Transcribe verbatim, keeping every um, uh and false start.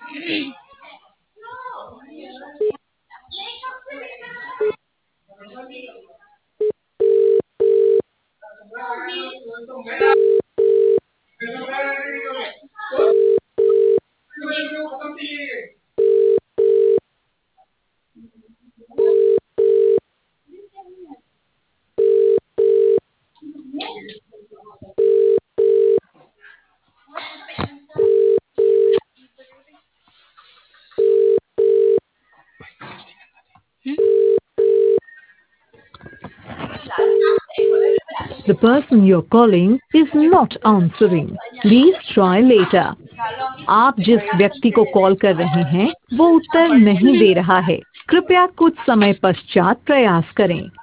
The person you're calling is not answering. Please try later. आप जिस व्यक्ति को कॉल कर रहे हैं वो उत्तर नहीं दे रहा है। कृपया कुछ समय पश्चात प्रयास करें।